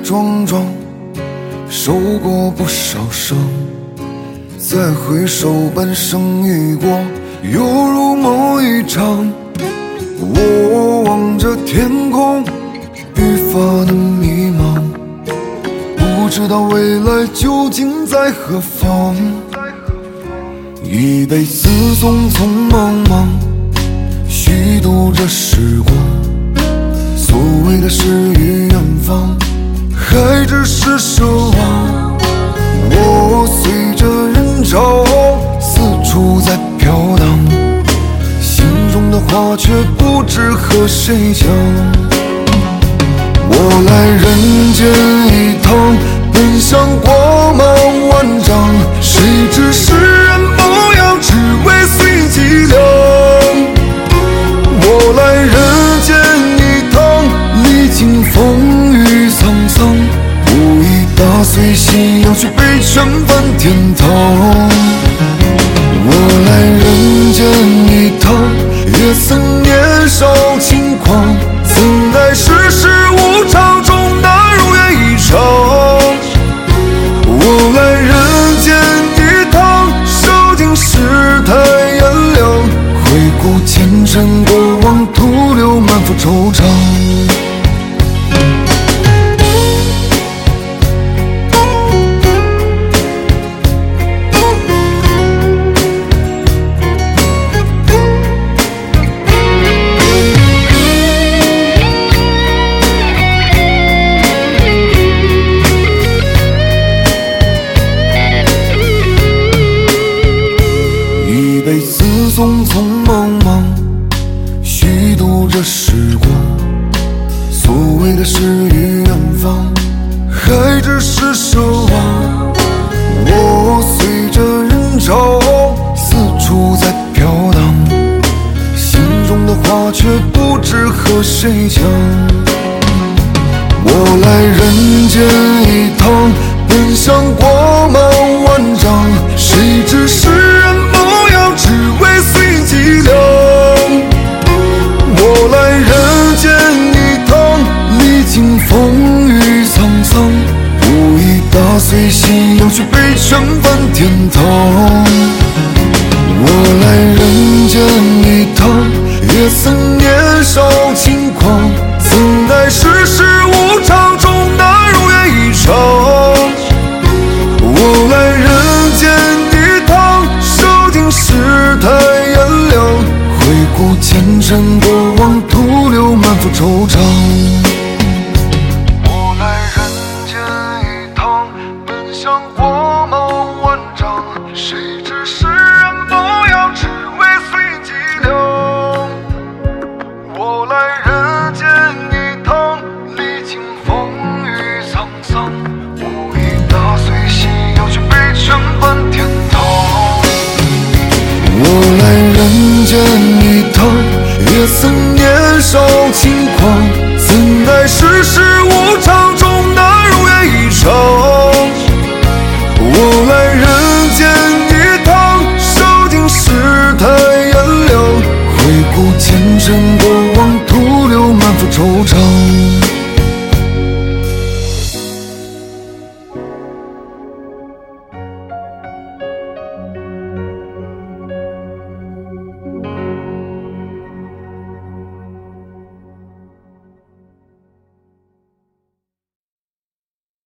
撞撞，受过不少伤，再回首半生已过，犹如梦一场。我望着天空，愈发的迷茫，不知道未来究竟在何方。一辈子匆匆忙忙，虚度着时光，所谓的诗与远方，还只是奢望。我随着人潮四处在飘荡，心中的话却不知和谁讲。我来人间一趟，本想光芒万丈，谁知世人模样只为随己量。我来人间一趟，历经风雨沧桑，不以打碎信仰去被全翻天堂。我来人间一趟，也曾年少轻狂，曾爱世事无常中那如愿以偿。我来人间一趟，烧尽世态炎凉，回顾前尘过往，徒留满腹惆怅。一辈子匆匆忙忙，虚度着时光，所谓的诗与远方，还只是奢望。我随着人潮四处在飘荡，心中的话却不知和谁讲。我来人间一